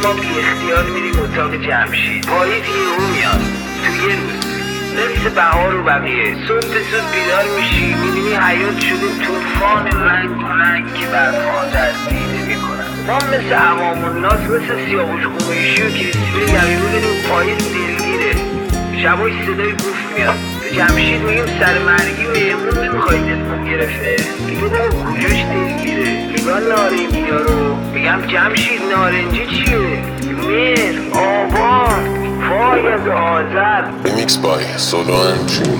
ما بی اختیار میریم اتاق جمشید. پاییز یهو میاد تو یه روز مثل بهار و بقیه. صبح زود بیدار میشی میبینی حیات شده طوفان رنگ و رنگ که برفان دستگیره میکنن. ما مثل عوام الناس مثل سیاوش قمیشی و کریسپی یقیقو داریم. پاییز دلگیره، شبای صدای بوف میاد. به جمشید میگیم سرمرگی مهمون نمیخوای دلمون گرفته. میگه کجاش دلگیره؟ نگاه نارنجی ها رو. میگم جمشید نارنجی چیه؟ مهر، آبان، فایز آذر. ریمیکس بای سولو انجون.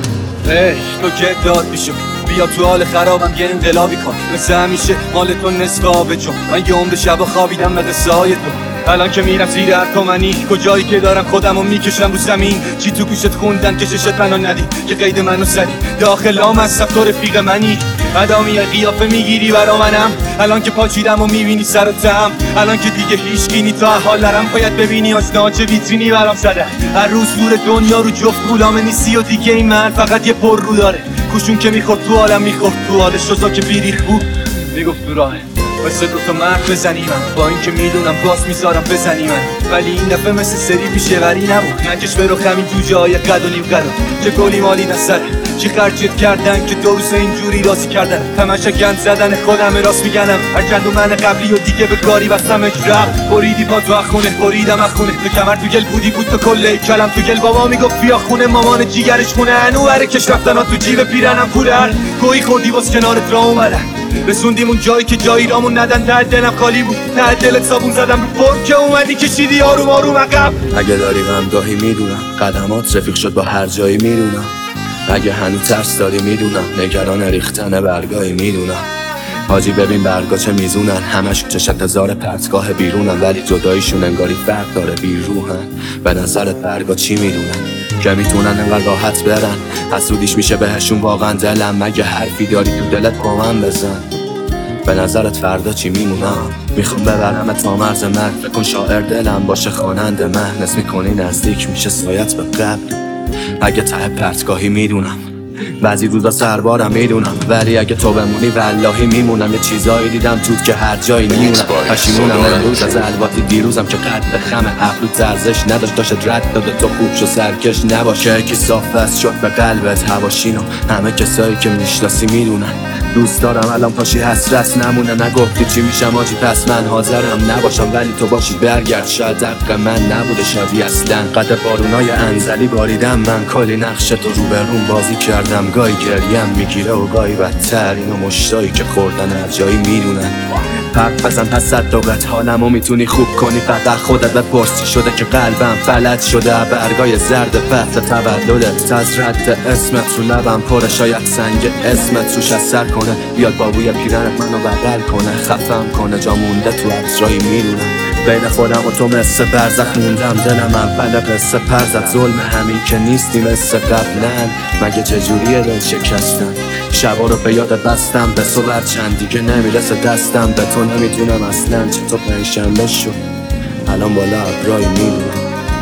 تو که داد میشم بیا تو حال خرابم یه انقلابی کن. مثل همیشه مال تو نصف آب جون. من یه عمر شب خوابیدم به قصه های تو. الان که میرم زیر هر تومنی کجایی که دارم خودمو میکشم رو زمین. چی تو گوشت خوندن که ششت منو ندی که قید منو زدی. داخل هم از تو رفیق منی. ادامی قیافه میگیری برا منم. الان که پاچیدم و میبینی سر و تم. الان که دیگه هیچ گینی تا حالرم. باید ببینی آشنا چه ویترینی برام زده. هر روز دور دنیا رو جفت غلام نیستی و دیگه این من فقط یه پر رو داره. کوشون که میخورد تو عالم میخورد تو حال شزا که بیریخ بود میگفت تو راهه. مثل دوتا مرد بزنیمم با این که میدونم باز میذارم بزنیمم. ولی این دفعه مثل سری بیشوری نبود. نکش برو همین تو جای قد و نیم قدم. چه گلی مالی نسره چی خرجت کردن که دو روز اینجوری راضی کردن. همش گند زدن خودم راست میگنم. هر گندو من قبلی و دیگه به کاری بستم اجرب. بریدی پا تو اخونه بریدم اخونه. تو کمر تو گل بودی بود تو کله کلم تو گل. بابا میگفت بیا خونه مامان جیگرش خونه. انوره کش رفتن تو جیب پیرنم پولن. گویی خوردی باز کنارت را اومدن. رسوندیم اون جایی که جایی رامون ندن. ته دلم خالی بود ته دلت صابون زدم رو پر که اومدی کشیدی آروم آروم عقب. اگه داری غمگاهی میدونم قدمات رفیق شد با هر جایی میدونم. اگه هنوز ترس داری میدونم نگران ریختن برگاهی میدونم. حاجی ببین برگا چه میزونن. همش چشت هزار پرتگاه بیرونن. ولی جداییشون انگاری فرق داره بیروحن. به نظرت برگا چی میدونن که میتونن انقدر راحت برن؟ حسودیش میشه بهشون واقعا دلم. مگه حرفی داری تو دلت با من بزن. به نظرت فردا چی میمونم؟ میخوام ببرم تا مرز مرگ. فکر کن شاعر دلم باشه خواننده مهن. اسم میکنی نزدیک میشه سایت به قبل. اگه ته پرتگاهی میدونم بعضی روزا سربارم میدونم. ولی اگه تو بمونی والله میمونم. یه چیزایی دیدم توت که هر جایی میمونم. پشیمونم امروز از الواتی دیروزم که قد خم ابرو ارزش نداشت. داشت رد داده تو خوب شو سرکش نباشه. یکی صاف بس شد به قلبت هواشینو. همه کسایی که میشناسی میدونن دوست دارم الان پاشی حسرت نمونه. نگفتی چی میشم آجی پس من حاضرم نباشم. ولی تو باشی برگرد شاید حق من نبوده شادی اصلا. قد بارونای انزلی باریدم من. کلی نقش تو رو برون بازی کردم. گاهی گریم میگیره و گاهی بدتر. اینو مشتایی که خوردن هر جایی میدونن. حرف بزن پس صدقت حالمو میتونی خوب کنی. فقط خودت بپرسی شده که قلبم فلج شده. برگای زرد فصل تولدت از رد اسمت رو لبم پره. شاید سنگ اسمت روش اثر کنه. بیاد بابوی پیرنت منو بغل کنه. خفم کنه جا مونده تو عطرایی میدونم. بین خودم و تو مثل برزخ موندم. دلم اول قصه پرزد. ظلم همین که نیستی مثل قبلن. مگه چجوریه دل شکستن؟ شبا رو به یاد بستم به تو برچند دیگه نمیرسه دستم. به تو نمیتونم اصلا چطور پنجشنبه شد الان بالا ابرایی میدونم.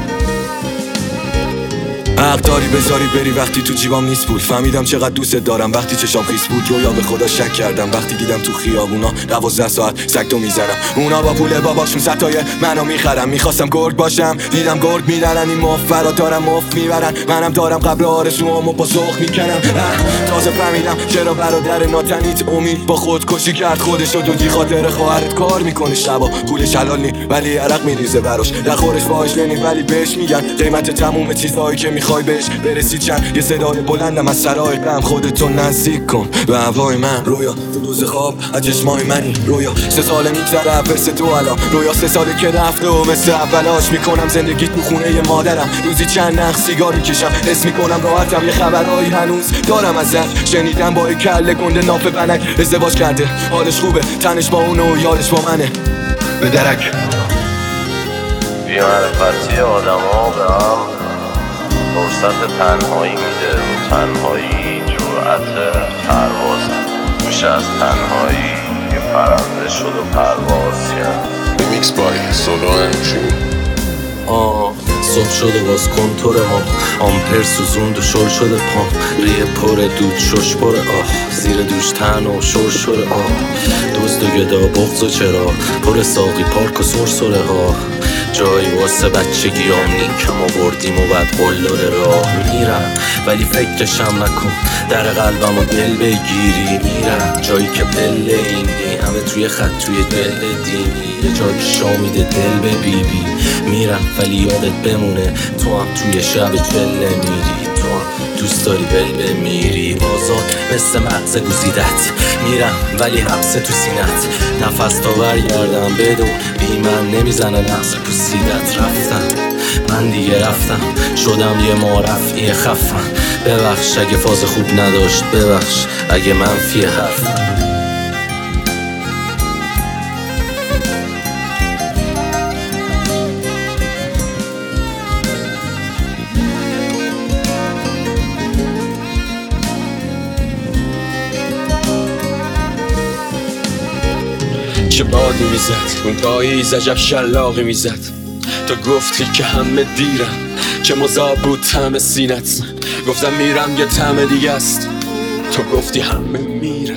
حق داری بذاری بری وقتی تو جیبام نیست پول. فهمیدم چقدر دوست دارم وقتی چشام خیس بود. رویا به خدا شک کردم وقتی دیدم تو خیابونا 12 ساعت سگتو میزنم. اونا با پول باباشون ستای منو میخرم. میخواستم گرگ باشم دیدم گرگ میدارن. این مفرا دارم مف میبرن. منم دارم قبل آرزوامو با ذوق میکنم. تازه فهمیدم چرا برادر ناتنیت امید با خودکشی کرد. خودشو دودی خاطر خواهرت کار میکنه شبا. پولش حلال نی ولی عرق میریزه براش. در خورش باهاش نی ولی بهش میگن قیمت تموم چیزایی که میخوای بهش برسی چند. یه صدای بلندم از سرای غم. خودتو نزدیک کن به هوای من. رویا تو دوز خواب از چشمای منی. رویا 3 ساله میگذره مثل تو الان. رویا 3 ساله که رفته و مثل اولاش میکنم زندگی تو خونه مادرم. روزی چند نخ سیگار میکشم حس میکنم راحتم. یه خبرایی هنوز دارم ازش شنیدم با کله گنده ناف بنک ازدواج کرده. حالش خوبه تنش با اونو و یادش با منه. به درک بی‌معرفتی آدم ها به هم فرصت تنهایی میده و تنهایی جرأت پرواز میشه. از تنهایی یه پرنده شد و پرواز کرد. ریمیکس بای سولو انجون. صبح شده باز کنتور ما. آمپر سوزوند و شل شده پام. ریه پر دود شش پر زیر دوش تن و شور شور دزد و گدا بغض و چرا پر ساقی پارک و سرسره ها. جایی واسه بچگیام نیکم آوردیم و بعد قلدر راه میرم، ولی فکرشم نکن در قلبم و دل بگیری. میرم جایی که پله اینی همه توی خط توی دل دینی، یه جایی شامیده دل به بیبی. میرم ولی یادت بمونه تو هم توی شب چله میری، تو هم دوست داری بل بمیری. آزاد مثل مغز گزیدت میرم ولی حبس تو سینت، نفس تا برگردم بدون بی من نمیزنه نفس پوسیدت. رفتم من دیگه رفتم، شدم یه معرفی خفم. ببخش اگه فاز خوب نداشت، ببخش اگه منفی حرفم. چه بادی میزد اون پاییز، عجب شلاقی میزد. تو گفتی که همه دیرم، چه مذاب بود طعم سینت. گفتم میرم یه طعم دیگه است، تو گفتی همه میرن.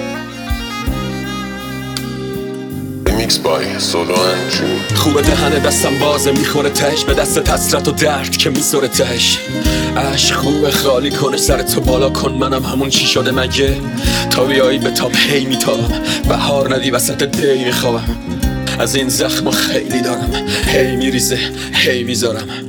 Mixed by سولو انجوم. خوبه دهن دستم بازه میخوره تش به دست حسرت و درد که میسوره تش. عشق خوبه خالی کنه سر تو بالا کن، منم همون چی شده مگه تا بیایی به تاب هی میتابم، بهار ندی وسط دی میخوابم. از این زخم خیلی دارم، هی میریزه هی میذارم.